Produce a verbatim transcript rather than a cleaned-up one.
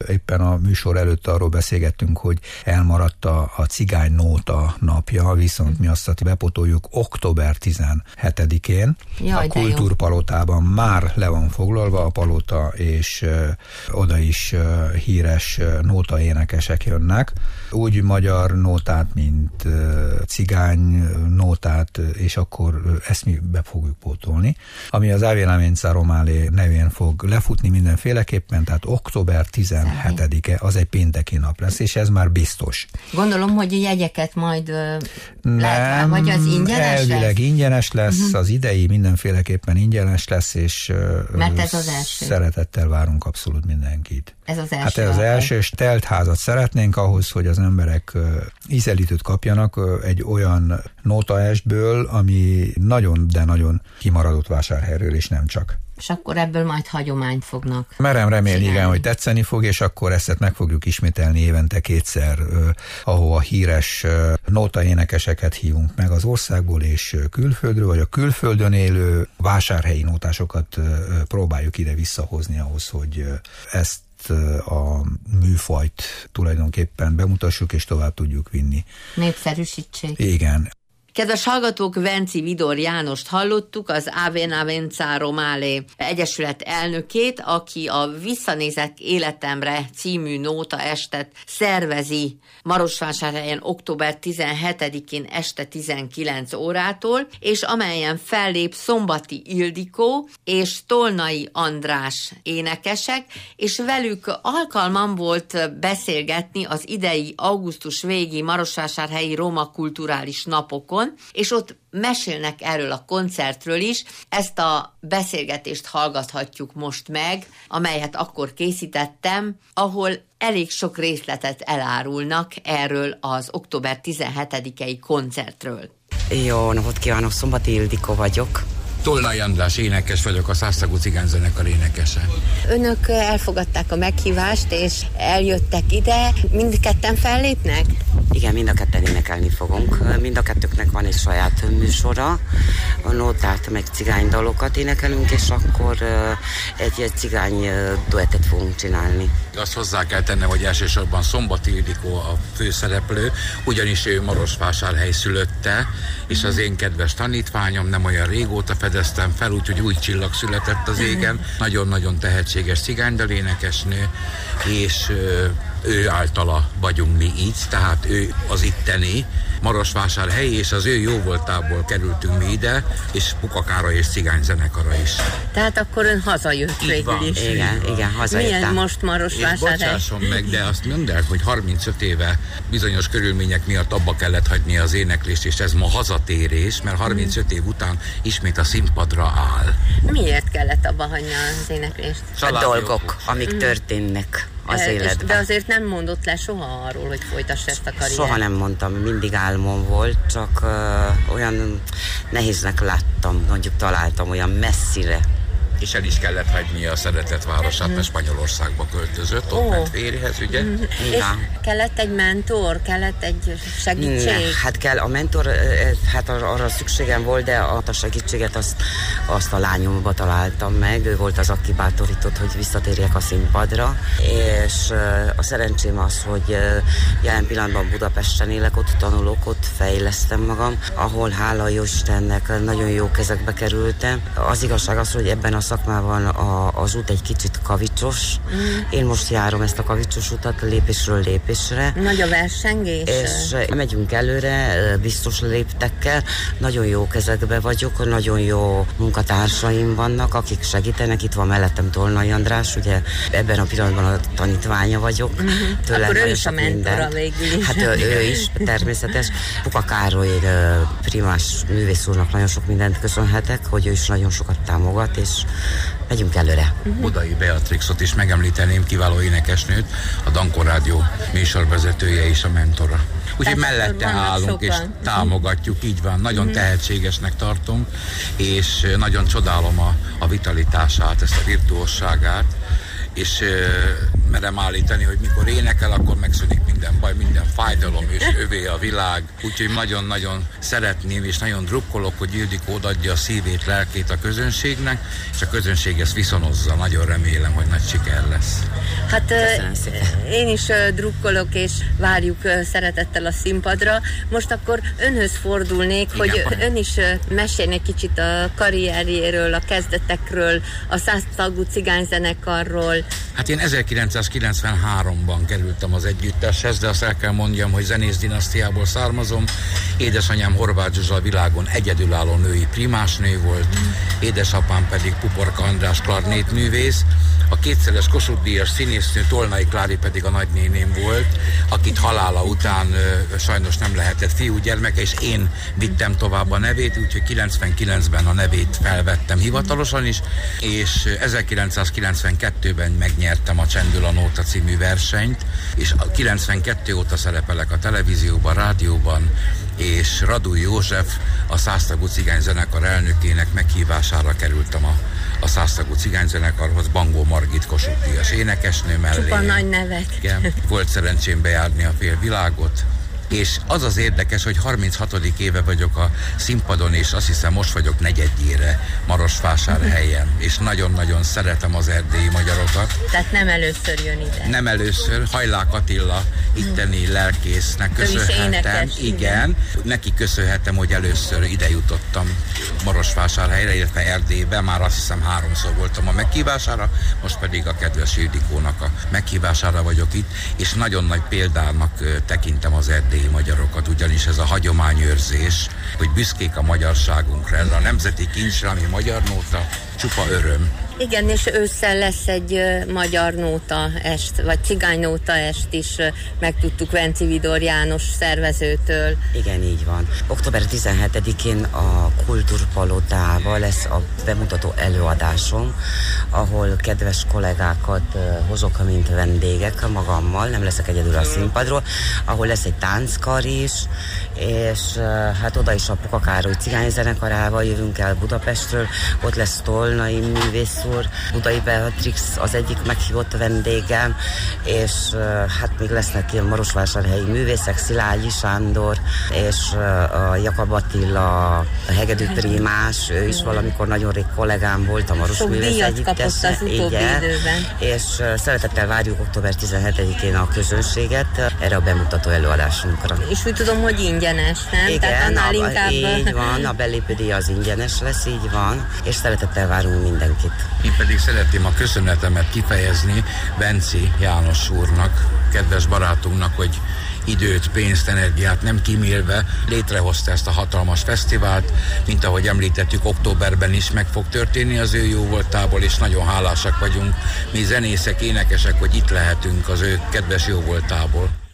éppen a műsor előtt arról beszélgettünk, hogy elmaradt a, a cigánynóta napja, viszont mi azt bepotoljuk október tizenhetedikén. Jaj, a Kultúrpalotában már le van foglalva a palota, és ö, oda is ö, híres ö, nótaénekesek jönnek. Úgy magyar nótát, mint ö, cigány nótát, és akkor ö, ezt mi be fogjuk pótolni. Ami az Ave Lavenza Romale nevén fog lefutni mindenféleképpen, tehát október tizenhetedike, az egy pénteki nap lesz, és ez már biztos. Gondolom, hogy jegyeket majd ö, lehet, vagy az ingyenes elvileg lesz? ingyenes lesz, uh-huh. Az idei mindenféleképpen ingyenes lesz, és mert ez az első. Szeretettel várunk abszolút mindenkit. Ez az első. Hát ez az első, és telt házat szeretnénk ahhoz, hogy az emberek ízelítőt kapjanak egy olyan nótaestből, ami nagyon, de nagyon kimaradott Vásárhelyről, és nem csak. És akkor ebből majd hagyományt fognak. Merem remélni, igen, hogy tetszeni fog, és akkor ezt meg fogjuk ismételni évente kétszer, uh, ahova híres uh, nótaénekeseket hívunk meg az országból és uh, külföldről, vagy a külföldön élő vásárhelyi nótásokat uh, próbáljuk ide visszahozni ahhoz, hogy uh, ezt a műfajt tulajdonképpen bemutassuk, és tovább tudjuk vinni. Népszerűsítsék. Igen. Kedves hallgatók, Venci Vidor Jánost hallottuk, az Ave Lavenza Romale Egyesület elnökét, aki a Visszanézek életemre című nótaestet szervezi Marosvásárhelyen október tizenhetedikén este tizenkilenc órától, és amelyen fellép Szombati Ildikó és Tolnai András énekesek, és velük alkalmam volt beszélgetni az idei augusztus végi Marosvásárhelyi Roma Kulturális Napokon, és ott mesélnek erről a koncertről is. Ezt a beszélgetést hallgathatjuk most meg, amelyet akkor készítettem, ahol elég sok részletet elárulnak erről az október tizenhetedikei koncertről. Jó napot kívánok, Szombati Ildikó vagyok. Tolnai András énekes vagyok, a Szásztagú Cigányzenekar énekese. Önök elfogadták a meghívást, és eljöttek ide. Mindketten fellépnek? Igen, mind a ketten énekelni fogunk. Mind a kettőknek van egy saját műsora. A nótát, meg cigánydalokat énekelünk, és akkor egy, egy cigány duettet fogunk csinálni. Azt hozzá kell tennem, hogy elsősorban Szombati Ildikó a főszereplő, ugyanis ő Marosvásárhely szülötte, és az én kedves tanítványom, nem olyan régóta fedeztem fel, úgyhogy új csillag született az égen. Nagyon-nagyon tehetséges cigánydalénekesnő, és ő általa vagyunk mi így, tehát ő az itteni Marosvásárhelyi, és az ő jóvoltából kerültünk mi ide, és Pukakára és cigányzenekara is. Tehát akkor ön hazajött végül is. Igen, igen, hazajöttem. Milyen most Marosvásárhely? És bocsásson meg, de azt mondd el, hogy harmincöt éve bizonyos körülmények miatt abba kellett hagyni az éneklést, és ez ma hazatérés, mert harmincöt év után ismét a színpadra áll. Miért kellett abba hagyni az éneklést? A dolgok, amik történnek az életben. De azért nem mondott le soha arról, hogy folytass ezt a karriert? Soha nem mondtam, mindig álmom volt, csak uh, olyan nehéznek láttam, mondjuk találtam olyan messzire. És el is kellett hagyni a szeretett városát, mert Spanyolországba költözött, ott oh. ment férjhez, ugye? Mm. És kellett egy mentor, kellett egy segítség? Ne, hát kell, a mentor, hát arra szükségem volt, de a segítséget azt, azt a lányomba találtam meg, ő volt az, aki bátorított, hogy visszatérjek a színpadra, és a szerencsém az, hogy jelen pillanatban Budapesten élek, ott tanulok, ott fejlesztem magam, ahol hála jó Istennek nagyon jó kezekbe kerültem. Az igazság az, hogy ebben a szakmában a, az út egy kicsit kavicsos. Mm. Én most járom ezt a kavicsos utat lépésről lépésre. Nagy a versengés? És megyünk előre, biztos léptekkel. Nagyon jó kezekbe vagyok, nagyon jó munkatársaim vannak, akik segítenek. Itt van mellettem Tolnai András, ugye ebben a pillanatban a tanítványa vagyok. Mm-hmm. Akkor ő is a mentora végül is. Hát ő, ő is, természetes. Puka Károly primás művész úrnak nagyon sok mindent köszönhetek, hogy ő is nagyon sokat támogat, és megyünk előre. Uh-huh. Budai Beatrixot is megemlíteném, kiváló énekesnőt, a Dankor Rádió műsorvezetője és a mentora. Úgyhogy mellette állunk sokan. És támogatjuk, így van. Nagyon uh-huh. tehetségesnek tartom, és nagyon csodálom a, a vitalitását, ezt a virtuósságát, és merem állítani, hogy mikor énekel, akkor megszűnik minden baj, minden fájdalom, és övé a világ. Úgyhogy nagyon-nagyon szeretném, és nagyon drukkolok, hogy Ildikó odaadja a szívét, lelkét a közönségnek, és a közönség ezt viszonozza. Nagyon remélem, hogy nagy siker lesz. Hát én is drukkolok, és várjuk szeretettel a színpadra. Most akkor önhöz fordulnék, igen, hogy van. Ön is meséljen egy kicsit a karrierjéről, a kezdetekről, a száztagú cigányzenekarról. Hát én ezerkilencszázkilencvenháromban kerültem az együtteshez, de azt el kell mondjam, hogy zenész dinasztiából származom. Édesanyám Horváth Zsuzsa a világon egyedülálló női primásnő volt, mm. édesapám pedig Puporka András klarnétművész. A kétszeres Kossuth-díjas színésznő Tolnai Klári pedig a nagynéném volt, akit halála után ö, sajnos nem lehetett fiúgyermeke, és én vittem tovább a nevét, úgyhogy kilencvenkilencben a nevét felvettem hivatalosan is, és ezerkilencszázkilencvenkettőben megnyertem a Csendül a Nóta című versenyt, és kilencvenkettő óta szerepelek a televízióban, rádióban, és Radúj József, a száztagú cigányzenekar elnökének meghívására kerültem a a száztagú cigányzenekarhoz, Bangó Margit Kossuth-díjas énekesnő mellé. Csupa nagy nevek. Igen, volt szerencsém bejárni a fél világot, és az az érdekes, hogy harminchatodik éve vagyok a színpadon, és azt hiszem most vagyok negyedjére Marosvásárhelyen, és nagyon-nagyon szeretem az erdélyi magyarokat. Tehát nem először jön ide. Nem először, Hajlák Attila itteni lelkésznek köszönhetem. Igen, neki köszönhetem, hogy először ide jutottam Marosvásárhelyre, illetve Erdélybe, már azt hiszem háromszor voltam a meghívására, most pedig a kedves Ildikónak a meghívására vagyok itt, és nagyon nagy példának tekintem az erdélyi magyarokat, ugyanis ez a hagyományőrzés, hogy büszkék a magyarságunkra, ez a nemzeti kincsre, ami magyar nóta, csupa öröm. Igen, és ősszel lesz egy uh, magyar nóta est, vagy cigány nóta est is, uh, megtudtuk Venci Vidor János szervezőtől. Igen, így van. október tizenhetedikén a Kultúrpalotában lesz a bemutató előadásom, ahol kedves kollégákat uh, hozok, mint vendégek magammal, nem leszek egyedül a színpadról, ahol lesz egy tánckar is, és uh, hát oda is a Puka Károly cigányzenekarával jövünk el Budapestről, ott lesz Tolnai művész úr, Budai Beatrix az egyik meghívott vendégem, és uh, hát még lesznek ilyen marosvásárhelyi művészek, Szilágyi Sándor, és uh, a Jakab Attila, a Hegedű Prímás, ő is valamikor nagyon rég kollégám volt a Maros Művész Együttesre. Igen, és uh, szeretettel várjuk október tizenhetedikén a közönséget erre a bemutató előadásunkra. És úgy tudom, hogy ingyenes, nem? Igen, Tehát a, inkább... így van, a belépődíj az ingyenes lesz, így van, és szeretettel várunk mindenkit. Én pedig szeretném a köszönetemet kifejezni Venci János úrnak, kedves barátunknak, hogy időt, pénzt, energiát nem kímélve létrehozta ezt a hatalmas fesztivált, mint ahogy említettük, októberben is meg fog történni az ő jó voltából, és nagyon hálásak vagyunk mi zenészek, énekesek, hogy itt lehetünk az ő kedves jó voltából.